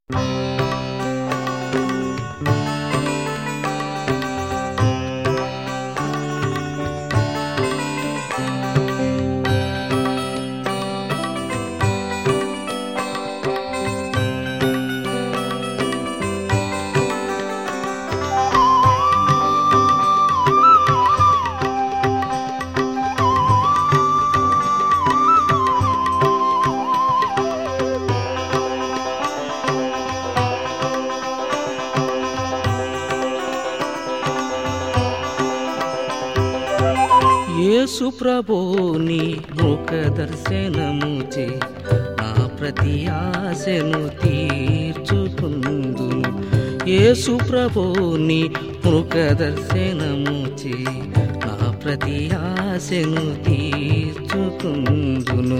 యేసు ప్రభుని ముఖ దర్శనముచే నా ప్రతి ఆశను తీర్చుకుందును. యేసు ప్రభుని ముఖ దర్శనముచే నా ప్రతి ఆశను తీర్చుకుందును.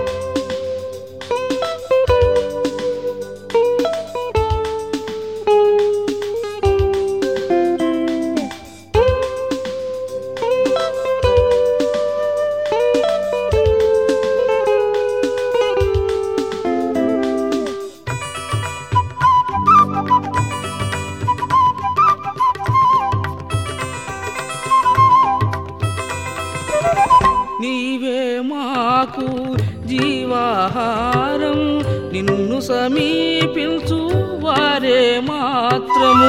నీవే మాకు జీవాహారం, నిన్ను సమీపించు వారే మాత్రము.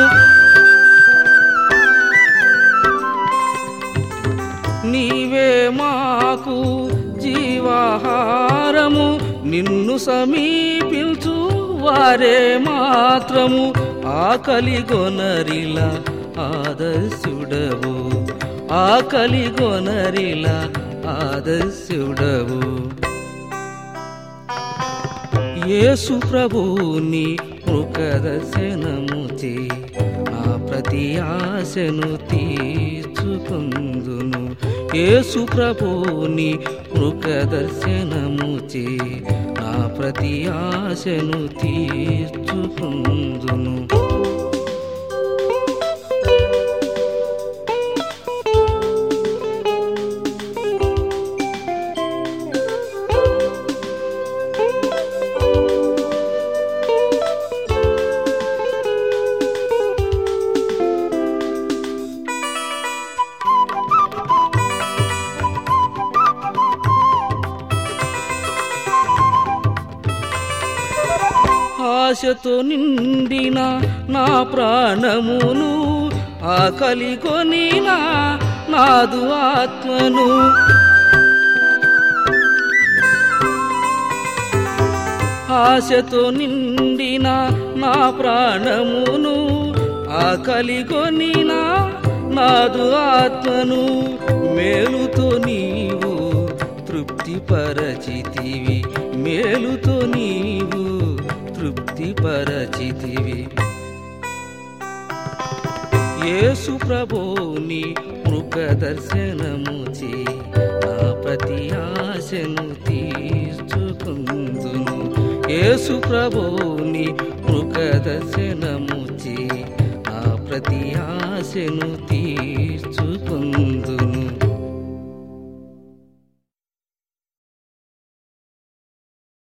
నీవే మాకు జీవాహారము, నిన్ను సమీపించు వారే మాత్రము. ఆకలి గొనరిలా ఆదర్శుడవు, ఆకలి గొనరిలా ఆదర్శుడవు. యేసు ప్రభుని ముఖ దర్శనముచే నా ప్రతి ఆశను తీర్చుకుందును. యేసు ప్రభుని ముఖ దర్శనముచే నా ప్రతి ఆశను తీర్చుకుందును. ఆశతో నిండిన నా ప్రాణమును, ఆకలి కొనిన నాదు ఆత్మను. ఆశతో నిండిన నా ప్రాణమును, ఆకలి కొనిన నాదు ఆత్మను. మేలుతో నీవు తృప్తిపరచితివి, మేలుతో నీవు తృప్తిపరచితివి. యేసు ప్రభుని ముఖ దర్శనముచే నా ప్రతి ఆశను తీర్చుకుందును. యేసు ప్రభుని ముఖ దర్శనముచే నా ప్రతి ఆశను